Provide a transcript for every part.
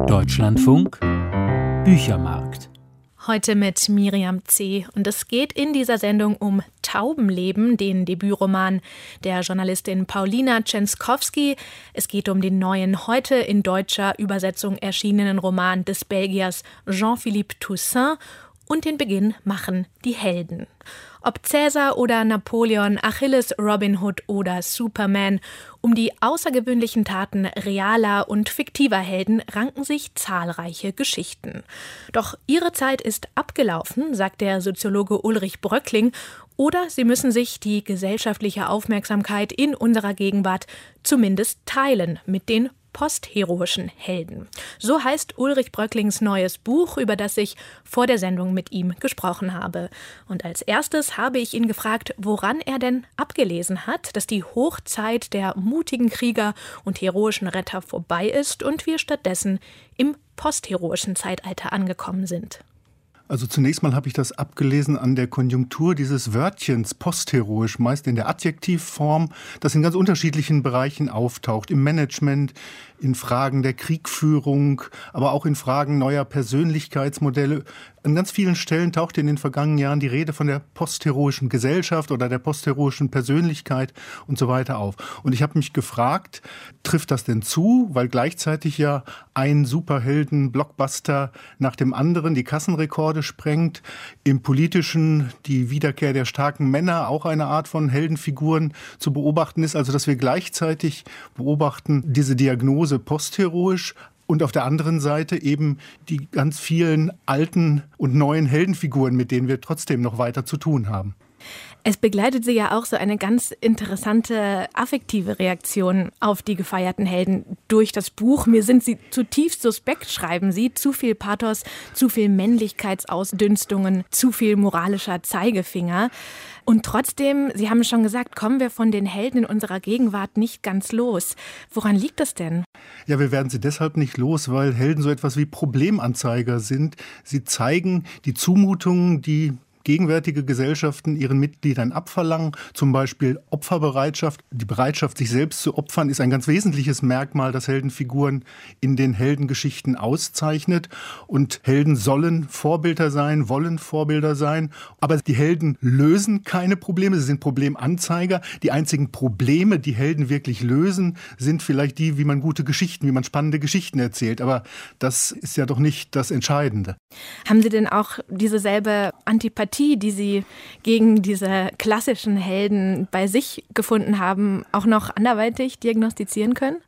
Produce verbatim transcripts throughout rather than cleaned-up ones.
Deutschlandfunk Büchermarkt. Heute mit Miriam C. Und es geht in dieser Sendung um Taubenleben, den Debütroman der Journalistin Paulina Czenskowski. Es geht um den neuen, heute in deutscher Übersetzung erschienenen Roman des Belgiers Jean-Philippe Toussaint. Und den Beginn machen die Helden. Ob Cäsar oder Napoleon, Achilles, Robin Hood oder Superman, um die außergewöhnlichen Taten realer und fiktiver Helden ranken sich zahlreiche Geschichten. Doch ihre Zeit ist abgelaufen, sagt der Soziologe Ulrich Bröckling, oder sie müssen sich die gesellschaftliche Aufmerksamkeit in unserer Gegenwart zumindest teilen mit den postheroischen Helden. So heißt Ulrich Bröcklings neues Buch, über das ich vor der Sendung mit ihm gesprochen habe. Und als erstes habe ich ihn gefragt, woran er denn abgelesen hat, dass die Hochzeit der mutigen Krieger und heroischen Retter vorbei ist und wir stattdessen im postheroischen Zeitalter angekommen sind. Also zunächst mal habe ich das abgelesen an der Konjunktur dieses Wörtchens postheroisch, meist in der Adjektivform, das in ganz unterschiedlichen Bereichen auftaucht. Im Management, in Fragen der Kriegführung, aber auch in Fragen neuer Persönlichkeitsmodelle. An ganz vielen Stellen tauchte in den vergangenen Jahren die Rede von der postheroischen Gesellschaft oder der postheroischen Persönlichkeit und so weiter auf. Und ich habe mich gefragt, trifft das denn zu? Weil gleichzeitig ja ein Superhelden-Blockbuster nach dem anderen die Kassenrekorde sprengt. Im Politischen die Wiederkehr der starken Männer auch eine Art von Heldenfiguren zu beobachten ist. Also dass wir gleichzeitig beobachten, diese Diagnose postheroisch, und auf der anderen Seite eben die ganz vielen alten und neuen Heldenfiguren, mit denen wir trotzdem noch weiter zu tun haben. Es begleitet sie ja auch so eine ganz interessante affektive Reaktion auf die gefeierten Helden durch das Buch. Mir sind sie zutiefst suspekt, schreiben sie. Zu viel Pathos, zu viel Männlichkeitsausdünstungen, zu viel moralischer Zeigefinger. Und trotzdem, Sie haben schon gesagt, kommen wir von den Helden in unserer Gegenwart nicht ganz los. Woran liegt das denn? Ja, wir werden sie deshalb nicht los, weil Helden so etwas wie Problemanzeiger sind. Sie zeigen die Zumutungen, die gegenwärtige Gesellschaften ihren Mitgliedern abverlangen. Zum Beispiel Opferbereitschaft. Die Bereitschaft, sich selbst zu opfern, ist ein ganz wesentliches Merkmal, das Heldenfiguren in den Heldengeschichten auszeichnet. Und Helden sollen Vorbilder sein, wollen Vorbilder sein. Aber die Helden lösen keine Probleme, sie sind Problemanzeiger. Die einzigen Probleme, die Helden wirklich lösen, sind vielleicht die, wie man gute Geschichten, wie man spannende Geschichten erzählt. Aber das ist ja doch nicht das Entscheidende. Haben Sie denn auch diese selbe Antipathie, die Sie gegen diese klassischen Helden bei sich gefunden haben, auch noch anderweitig diagnostizieren können?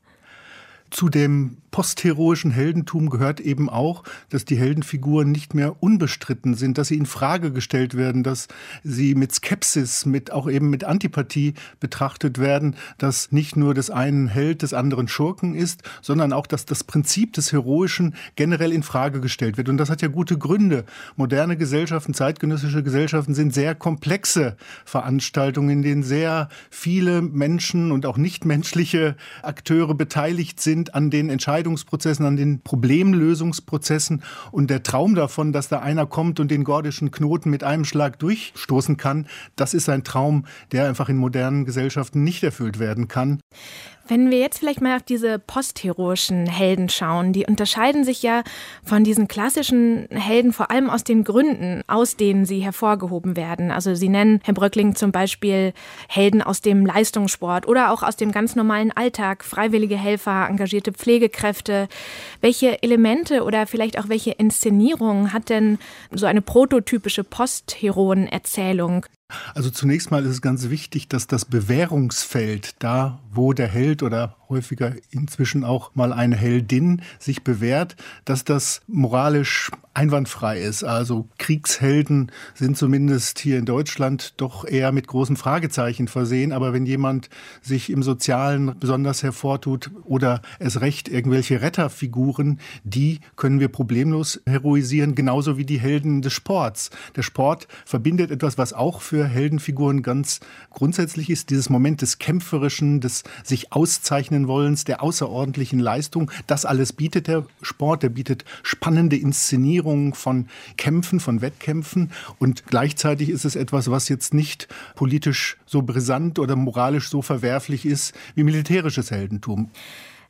Zu dem postheroischen Heldentum gehört eben auch, dass die Heldenfiguren nicht mehr unbestritten sind, dass sie in Frage gestellt werden, dass sie mit Skepsis, mit auch eben mit Antipathie betrachtet werden, dass nicht nur des einen Held des anderen Schurken ist, sondern auch, dass das Prinzip des Heroischen generell in Frage gestellt wird. Und das hat ja gute Gründe. Moderne Gesellschaften, zeitgenössische Gesellschaften sind sehr komplexe Veranstaltungen, in denen sehr viele Menschen und auch nichtmenschliche Akteure beteiligt sind an den Entscheidungsprozessen, an den Problemlösungsprozessen. Und der Traum davon, dass da einer kommt und den gordischen Knoten mit einem Schlag durchstoßen kann, das ist ein Traum, der einfach in modernen Gesellschaften nicht erfüllt werden kann. Wenn wir jetzt vielleicht mal auf diese postheroischen Helden schauen, die unterscheiden sich ja von diesen klassischen Helden vor allem aus den Gründen, aus denen sie hervorgehoben werden. Also Sie nennen, Herr Bröckling, zum Beispiel Helden aus dem Leistungssport oder auch aus dem ganz normalen Alltag, freiwillige Helfer, engagierte Pflegekräfte. Welche Elemente oder vielleicht auch welche Inszenierung hat denn so eine prototypische Postheroen-Erzählung? Also zunächst mal ist es ganz wichtig, dass das Bewährungsfeld, da wo der Held oder häufiger inzwischen auch mal eine Heldin sich bewährt, dass das moralisch einwandfrei ist. Also Kriegshelden sind zumindest hier in Deutschland doch eher mit großen Fragezeichen versehen. Aber wenn jemand sich im Sozialen besonders hervortut oder es recht irgendwelche Retterfiguren, die können wir problemlos heroisieren, genauso wie die Helden des Sports. Der Sport verbindet etwas, was auch für Heldenfiguren ganz grundsätzlich ist, dieses Moment des Kämpferischen, des sich auszeichnen Wollens, der außerordentlichen Leistung. Das alles bietet der Sport, der bietet spannende Inszenierungen von Kämpfen, von Wettkämpfen und gleichzeitig ist es etwas, was jetzt nicht politisch so brisant oder moralisch so verwerflich ist wie militärisches Heldentum.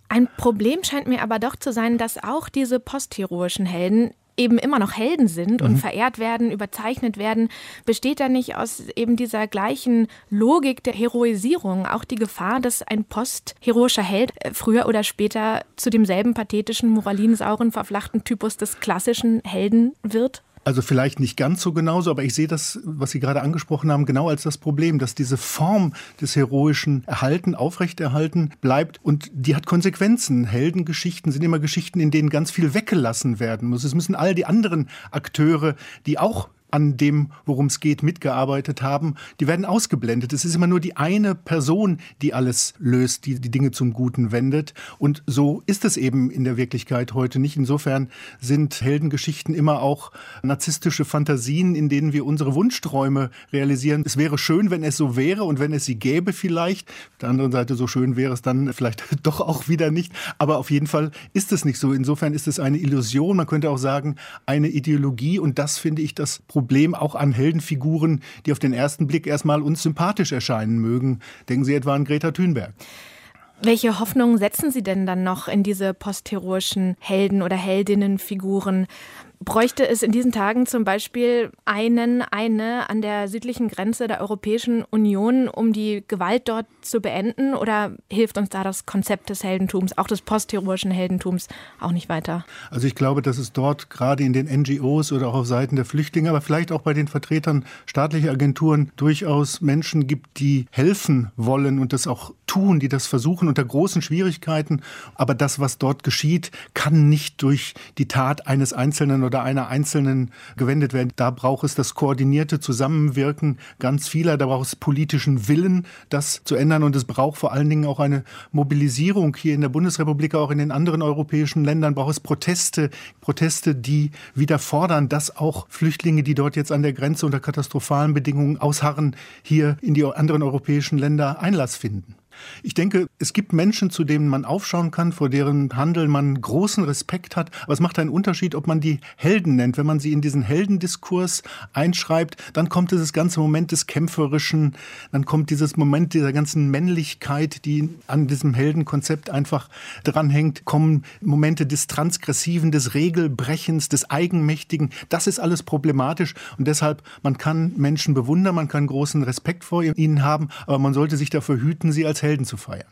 Ein Problem scheint mir aber doch zu sein, dass auch diese postheroischen Helden eben immer noch Helden sind und mhm. verehrt werden, überzeichnet werden. Besteht da nicht aus eben dieser gleichen Logik der Heroisierung auch die Gefahr, dass ein postheroischer Held früher oder später zu demselben pathetischen, moralinsauren, verflachten Typus des klassischen Helden wird? Also vielleicht nicht ganz so genauso, aber ich sehe das, was Sie gerade angesprochen haben, genau als das Problem, dass diese Form des Heroischen erhalten, aufrechterhalten bleibt und die hat Konsequenzen. Heldengeschichten sind immer Geschichten, in denen ganz viel weggelassen werden muss. Es müssen all die anderen Akteure, die auch an dem, worum es geht, mitgearbeitet haben, die werden ausgeblendet. Es ist immer nur die eine Person, die alles löst, die die Dinge zum Guten wendet. Und so ist es eben in der Wirklichkeit heute nicht. Insofern sind Heldengeschichten immer auch narzisstische Fantasien, in denen wir unsere Wunschträume realisieren. Es wäre schön, wenn es so wäre und wenn es sie gäbe vielleicht. Auf der anderen Seite, so schön wäre es dann vielleicht doch auch wieder nicht. Aber auf jeden Fall ist es nicht so. Insofern ist es eine Illusion. Man könnte auch sagen, eine Ideologie. Und das finde ich das Problem. Problem auch an Heldenfiguren, die auf den ersten Blick erstmal uns sympathisch erscheinen mögen. Denken Sie etwa an Greta Thunberg. Welche Hoffnungen setzen Sie denn dann noch in diese postheroischen Helden- oder Heldinnenfiguren? Bräuchte es in diesen Tagen zum Beispiel einen, eine an der südlichen Grenze der Europäischen Union, um die Gewalt dort zu beenden? Oder hilft uns da das Konzept des Heldentums, auch des postheroischen Heldentums, auch nicht weiter? Also ich glaube, dass es dort gerade in den N G Os oder auch auf Seiten der Flüchtlinge, aber vielleicht auch bei den Vertretern staatlicher Agenturen durchaus Menschen gibt, die helfen wollen und das auch tun, die das versuchen unter großen Schwierigkeiten. Aber das, was dort geschieht, kann nicht durch die Tat eines Einzelnen oder einer Einzelnen gewendet werden. Da braucht es das koordinierte Zusammenwirken ganz vieler, da braucht es politischen Willen, das zu ändern und es braucht vor allen Dingen auch eine Mobilisierung hier in der Bundesrepublik, auch in den anderen europäischen Ländern braucht es Proteste, Proteste, die wieder fordern, dass auch Flüchtlinge, die dort jetzt an der Grenze unter katastrophalen Bedingungen ausharren, hier in die anderen europäischen Länder Einlass finden. Ich denke, es gibt Menschen, zu denen man aufschauen kann, vor deren Handeln man großen Respekt hat. Aber es macht einen Unterschied, ob man die Helden nennt. Wenn man sie in diesen Heldendiskurs einschreibt, dann kommt dieses ganze Moment des Kämpferischen, dann kommt dieses Moment dieser ganzen Männlichkeit, die an diesem Heldenkonzept einfach dranhängt, kommen Momente des Transgressiven, des Regelbrechens, des Eigenmächtigen. Das ist alles problematisch und deshalb, man kann Menschen bewundern, man kann großen Respekt vor ihnen haben, aber man sollte sich dafür hüten, sie als Helden zu feiern.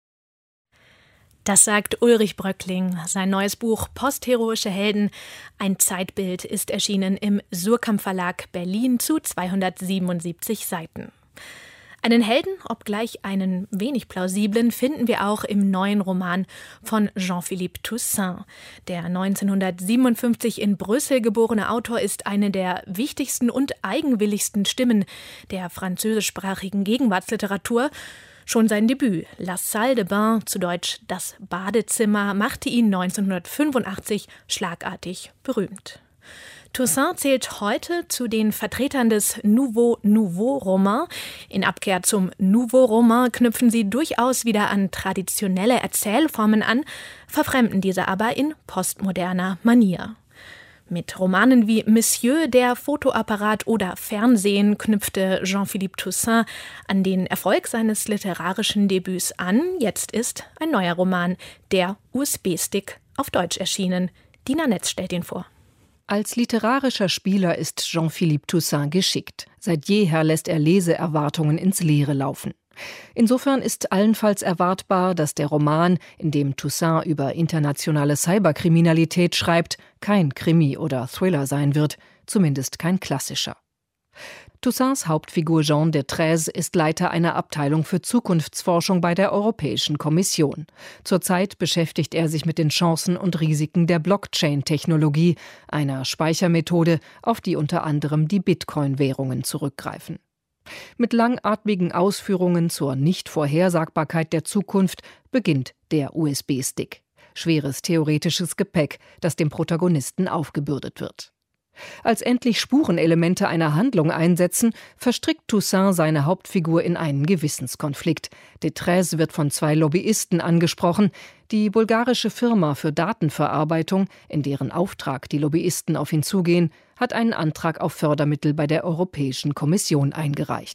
Das sagt Ulrich Bröckling. Sein neues Buch Postheroische Helden, ein Zeitbild, ist erschienen im Surkamp Verlag Berlin zu zweihundertsiebenundsiebzig Seiten. Einen Helden, obgleich einen wenig plausiblen, finden wir auch im neuen Roman von Jean-Philippe Toussaint. Der neunzehnhundertsiebenundfünfzig in Brüssel geborene Autor ist eine der wichtigsten und eigenwilligsten Stimmen der französischsprachigen Gegenwartsliteratur. Schon sein Debüt, La Salle de Bain, zu Deutsch Das Badezimmer, machte ihn neunzehnhundertfünfundachtzig schlagartig berühmt. Toussaint zählt heute zu den Vertretern des Nouveau Nouveau Roman. In Abkehr zum Nouveau Roman knüpfen sie durchaus wieder an traditionelle Erzählformen an, verfremden diese aber in postmoderner Manier. Mit Romanen wie Monsieur, der Fotoapparat oder Fernsehen knüpfte Jean-Philippe Toussaint an den Erfolg seines literarischen Debüts an. Jetzt ist ein neuer Roman, der U S B-Stick, auf Deutsch erschienen. Dina Netz stellt ihn vor. Als literarischer Spieler ist Jean-Philippe Toussaint geschickt. Seit jeher lässt er Leseerwartungen ins Leere laufen. Insofern ist allenfalls erwartbar, dass der Roman, in dem Toussaint über internationale Cyberkriminalität schreibt, kein Krimi oder Thriller sein wird, zumindest kein klassischer. Toussaints Hauptfigur Jean Detreze ist Leiter einer Abteilung für Zukunftsforschung bei der Europäischen Kommission. Zurzeit beschäftigt er sich mit den Chancen und Risiken der Blockchain-Technologie, einer Speichermethode, auf die unter anderem die Bitcoin-Währungen zurückgreifen. Mit langatmigen Ausführungen zur Nichtvorhersagbarkeit der Zukunft beginnt der U S B-Stick. Schweres theoretisches Gepäck, das dem Protagonisten aufgebürdet wird. Als endlich Spurenelemente einer Handlung einsetzen, verstrickt Toussaint seine Hauptfigur in einen Gewissenskonflikt. Detreze wird von zwei Lobbyisten angesprochen. Die bulgarische Firma für Datenverarbeitung, in deren Auftrag die Lobbyisten auf ihn zugehen, hat einen Antrag auf Fördermittel bei der Europäischen Kommission eingereicht.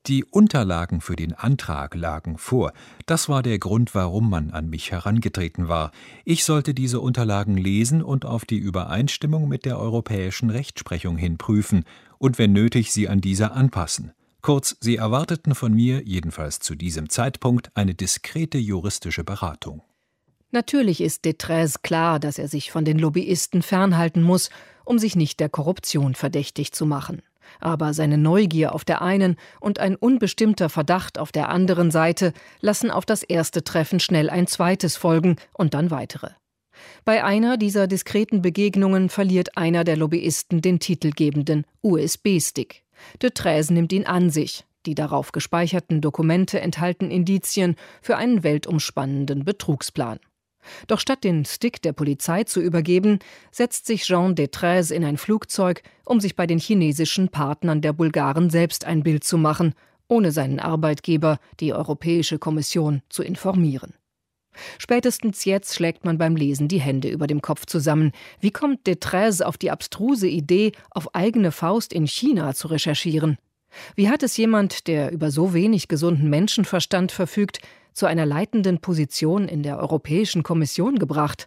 Die Unterlagen für den Antrag lagen vor. Das war der Grund, warum man an mich herangetreten war. Ich sollte diese Unterlagen lesen und auf die Übereinstimmung mit der europäischen Rechtsprechung hin prüfen und wenn nötig sie an diese anpassen. Kurz, sie erwarteten von mir, jedenfalls zu diesem Zeitpunkt, eine diskrete juristische Beratung. Natürlich ist Détraize klar, dass er sich von den Lobbyisten fernhalten muss, um sich nicht der Korruption verdächtig zu machen. Aber seine Neugier auf der einen und ein unbestimmter Verdacht auf der anderen Seite lassen auf das erste Treffen schnell ein zweites folgen und dann weitere. Bei einer dieser diskreten Begegnungen verliert einer der Lobbyisten den titelgebenden U S B-Stick. Détraize nimmt ihn an sich. Die darauf gespeicherten Dokumente enthalten Indizien für einen weltumspannenden Betrugsplan. Doch statt den Stick der Polizei zu übergeben, setzt sich Jean Détraize in ein Flugzeug, um sich bei den chinesischen Partnern der Bulgaren selbst ein Bild zu machen, ohne seinen Arbeitgeber, die Europäische Kommission, zu informieren. Spätestens jetzt schlägt man beim Lesen die Hände über dem Kopf zusammen. Wie kommt Détraize auf die abstruse Idee, auf eigene Faust in China zu recherchieren? Wie hat es jemand, der über so wenig gesunden Menschenverstand verfügt, zu einer leitenden Position in der Europäischen Kommission gebracht?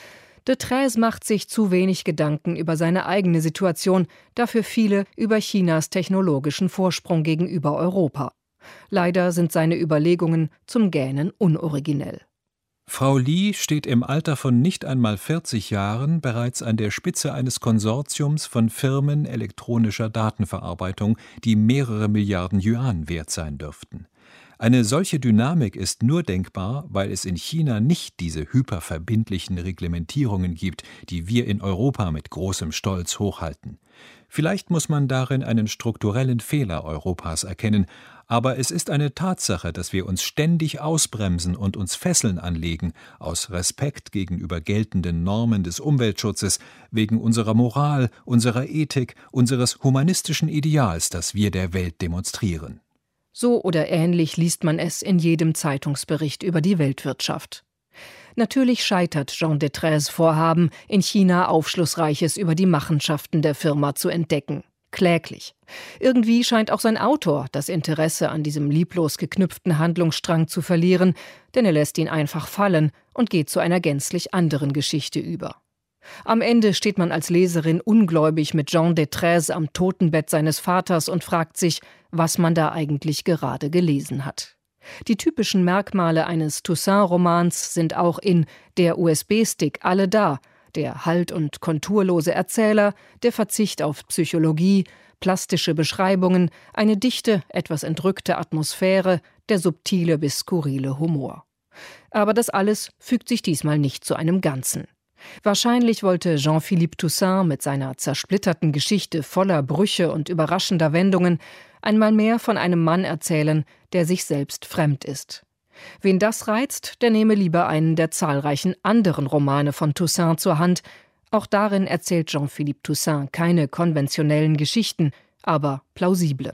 Détraize macht sich zu wenig Gedanken über seine eigene Situation, dafür viele über Chinas technologischen Vorsprung gegenüber Europa. Leider sind seine Überlegungen zum Gähnen unoriginell. Frau Li steht im Alter von nicht einmal vierzig Jahren bereits an der Spitze eines Konsortiums von Firmen elektronischer Datenverarbeitung, die mehrere Milliarden Yuan wert sein dürften. Eine solche Dynamik ist nur denkbar, weil es in China nicht diese hyperverbindlichen Reglementierungen gibt, die wir in Europa mit großem Stolz hochhalten. Vielleicht muss man darin einen strukturellen Fehler Europas erkennen, aber es ist eine Tatsache, dass wir uns ständig ausbremsen und uns Fesseln anlegen, aus Respekt gegenüber geltenden Normen des Umweltschutzes, wegen unserer Moral, unserer Ethik, unseres humanistischen Ideals, das wir der Welt demonstrieren. So oder ähnlich liest man es in jedem Zeitungsbericht über die Weltwirtschaft. Natürlich scheitert Jean Détraize Vorhaben, in China Aufschlussreiches über die Machenschaften der Firma zu entdecken. Kläglich. Irgendwie scheint auch sein Autor das Interesse an diesem lieblos geknüpften Handlungsstrang zu verlieren, denn er lässt ihn einfach fallen und geht zu einer gänzlich anderen Geschichte über. Am Ende steht man als Leserin ungläubig mit Jean Détraize am Totenbett seines Vaters und fragt sich, was man da eigentlich gerade gelesen hat. Die typischen Merkmale eines Toussaint-Romans sind auch in Der U S B-Stick alle da, der halt- und konturlose Erzähler, der Verzicht auf Psychologie, plastische Beschreibungen, eine dichte, etwas entrückte Atmosphäre, der subtile bis skurrile Humor. Aber das alles fügt sich diesmal nicht zu einem Ganzen. Wahrscheinlich wollte Jean-Philippe Toussaint mit seiner zersplitterten Geschichte voller Brüche und überraschender Wendungen einmal mehr von einem Mann erzählen, der sich selbst fremd ist. Wen das reizt, der nehme lieber einen der zahlreichen anderen Romane von Toussaint zur Hand. Auch darin erzählt Jean-Philippe Toussaint keine konventionellen Geschichten, aber plausible.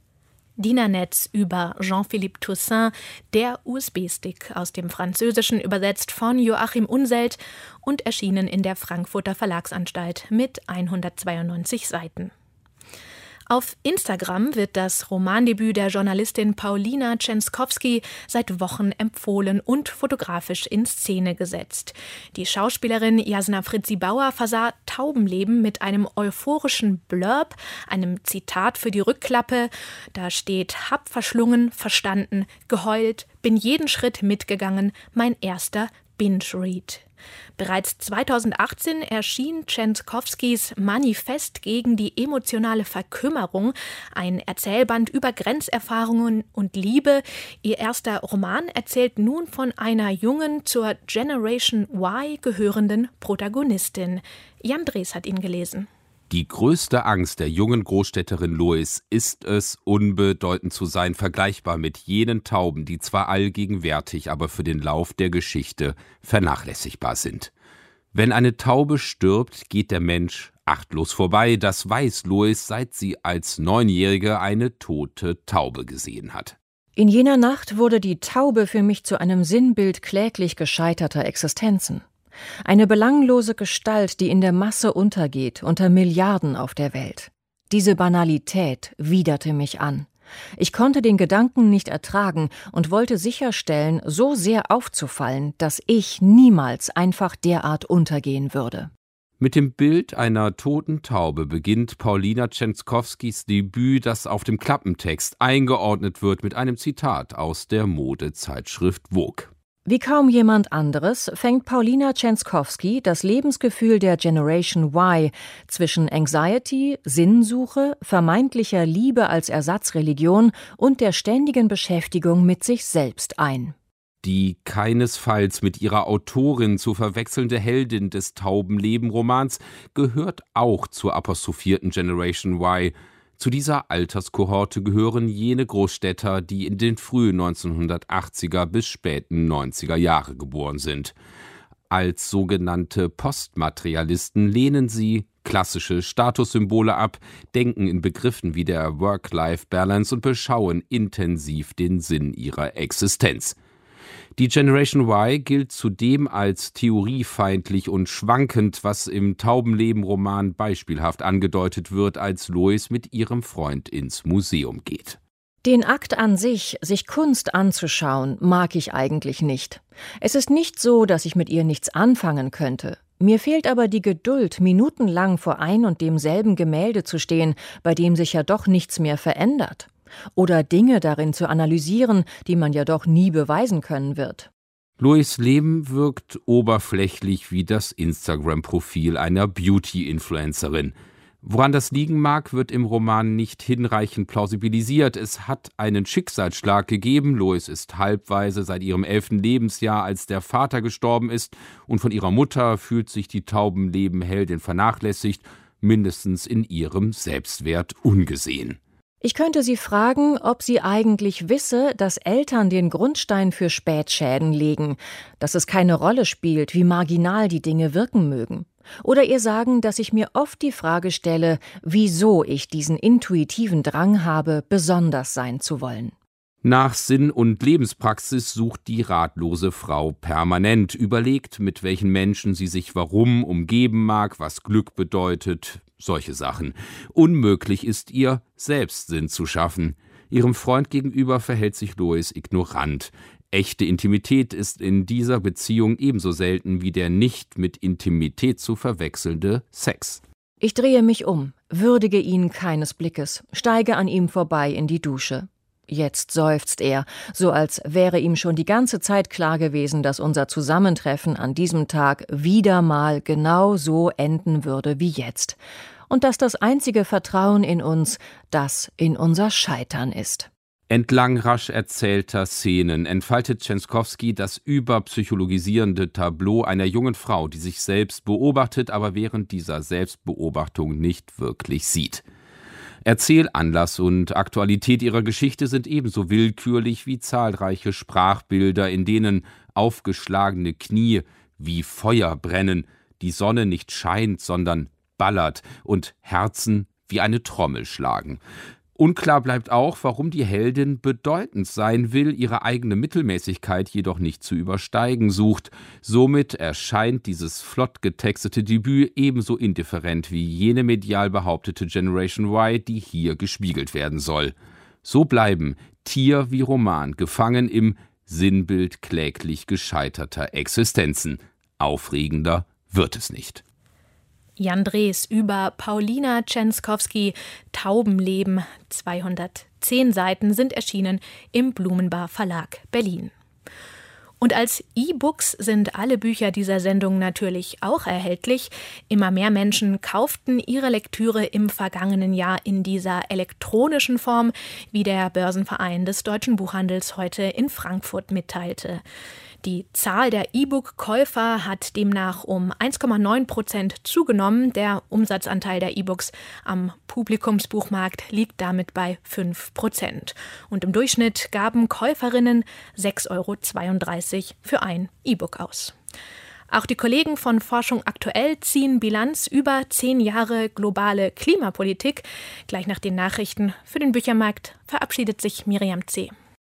Dinanetz über Jean-Philippe Toussaint, der U S B-Stick, aus dem Französischen übersetzt von Joachim Unselt und erschienen in der Frankfurter Verlagsanstalt mit hundertzweiundneunzig Seiten. Auf Instagram wird das Romandebüt der Journalistin Paulina Czenskowski seit Wochen empfohlen und fotografisch in Szene gesetzt. Die Schauspielerin Jasna Fritzi-Bauer versah Taubenleben mit einem euphorischen Blurb, einem Zitat für die Rückklappe. Da steht: Hab verschlungen, verstanden, geheult, bin jeden Schritt mitgegangen, mein erster Binge-Read. Bereits zweitausendachtzehn erschien Czenskowskis Manifest gegen die emotionale Verkümmerung, ein Erzählband über Grenzerfahrungen und Liebe. Ihr erster Roman erzählt nun von einer jungen, zur Generation Y gehörenden Protagonistin. Jan Drees hat ihn gelesen. Die größte Angst der jungen Großstädterin Lois ist es, unbedeutend zu sein, vergleichbar mit jenen Tauben, die zwar allgegenwärtig, aber für den Lauf der Geschichte vernachlässigbar sind. Wenn eine Taube stirbt, geht der Mensch achtlos vorbei. Das weiß Lois, seit sie als Neunjährige eine tote Taube gesehen hat. In jener Nacht wurde die Taube für mich zu einem Sinnbild kläglich gescheiterter Existenzen. Eine belanglose Gestalt, die in der Masse untergeht, unter Milliarden auf der Welt. Diese Banalität widerte mich an. Ich konnte den Gedanken nicht ertragen und wollte sicherstellen, so sehr aufzufallen, dass ich niemals einfach derart untergehen würde. Mit dem Bild einer toten Taube beginnt Paulina Tschentkowskis Debüt, das auf dem Klappentext eingeordnet wird mit einem Zitat aus der Modezeitschrift Vogue. Wie kaum jemand anderes fängt Paulina Tschentkowski das Lebensgefühl der Generation Y zwischen Anxiety, Sinnsuche, vermeintlicher Liebe als Ersatzreligion und der ständigen Beschäftigung mit sich selbst ein. Die keinesfalls mit ihrer Autorin zu verwechselnde Heldin des Taubenleben-Romans gehört auch zur apostrophierten Generation Y. Zu dieser Alterskohorte gehören jene Großstädter, die in den frühen neunzehnhundertachtziger bis späten neunziger Jahre geboren sind. Als sogenannte Postmaterialisten lehnen sie klassische Statussymbole ab, denken in Begriffen wie der Work-Life-Balance und beschauen intensiv den Sinn ihrer Existenz. Die Generation Y gilt zudem als theoriefeindlich und schwankend, was im Taubenleben-Roman beispielhaft angedeutet wird, als Lois mit ihrem Freund ins Museum geht. Den Akt an sich, sich Kunst anzuschauen, mag ich eigentlich nicht. Es ist nicht so, dass ich mit ihr nichts anfangen könnte. Mir fehlt aber die Geduld, minutenlang vor ein und demselben Gemälde zu stehen, bei dem sich ja doch nichts mehr verändert. Oder Dinge darin zu analysieren, die man ja doch nie beweisen können wird. Lois' Leben wirkt oberflächlich wie das Instagram-Profil einer Beauty-Influencerin. Woran das liegen mag, wird im Roman nicht hinreichend plausibilisiert. Es hat einen Schicksalsschlag gegeben. Lois ist halbwaise seit ihrem elften Lebensjahr, als der Vater gestorben ist, und von ihrer Mutter fühlt sich die Taubenleben-Heldin vernachlässigt, mindestens in ihrem Selbstwert ungesehen. Ich könnte sie fragen, ob sie eigentlich wisse, dass Eltern den Grundstein für Spätschäden legen, dass es keine Rolle spielt, wie marginal die Dinge wirken mögen. Oder ihr sagen, dass ich mir oft die Frage stelle, wieso ich diesen intuitiven Drang habe, besonders sein zu wollen. Nach Sinn und Lebenspraxis sucht die ratlose Frau permanent, überlegt, mit welchen Menschen sie sich warum umgeben mag, was Glück bedeutet, solche Sachen. Unmöglich ist ihr, Selbstsinn zu schaffen. Ihrem Freund gegenüber verhält sich Lois ignorant. Echte Intimität ist in dieser Beziehung ebenso selten wie der nicht mit Intimität zu verwechselnde Sex. Ich drehe mich um, würdige ihn keines Blickes, steige an ihm vorbei in die Dusche. Jetzt seufzt er, so als wäre ihm schon die ganze Zeit klar gewesen, dass unser Zusammentreffen an diesem Tag wieder mal genau so enden würde wie jetzt. Und dass das einzige Vertrauen in uns das in unser Scheitern ist. Entlang rasch erzählter Szenen entfaltet Tschentkowski das überpsychologisierende Tableau einer jungen Frau, die sich selbst beobachtet, aber während dieser Selbstbeobachtung nicht wirklich sieht. Erzählanlass und Aktualität ihrer Geschichte sind ebenso willkürlich wie zahlreiche Sprachbilder, in denen aufgeschlagene Knie wie Feuer brennen, die Sonne nicht scheint, sondern ballert und Herzen wie eine Trommel schlagen. Unklar bleibt auch, warum die Heldin bedeutend sein will, ihre eigene Mittelmäßigkeit jedoch nicht zu übersteigen sucht. Somit erscheint dieses flott getextete Debüt ebenso indifferent wie jene medial behauptete Generation Y, die hier gespiegelt werden soll. So bleiben Tier wie Roman gefangen im Sinnbild kläglich gescheiterter Existenzen. Aufregender wird es nicht. Jan Drees über Paulina Tschentkowski, Taubenleben. zweihundertzehn Seiten sind erschienen im Blumenbar Verlag Berlin. Und als E-Books sind alle Bücher dieser Sendung natürlich auch erhältlich. Immer mehr Menschen kauften ihre Lektüre im vergangenen Jahr in dieser elektronischen Form, wie der Börsenverein des deutschen Buchhandels heute in Frankfurt mitteilte. Die Zahl der E-Book-Käufer hat demnach um eins Komma neun Prozent zugenommen. Der Umsatzanteil der E-Books am Publikumsbuchmarkt liegt damit bei fünf Prozent. Und im Durchschnitt gaben Käuferinnen sechs Euro zweiunddreißig für ein E-Book aus. Auch die Kollegen von Forschung aktuell ziehen Bilanz über zehn Jahre globale Klimapolitik. Gleich nach den Nachrichten für den Büchermarkt verabschiedet sich Miriam C.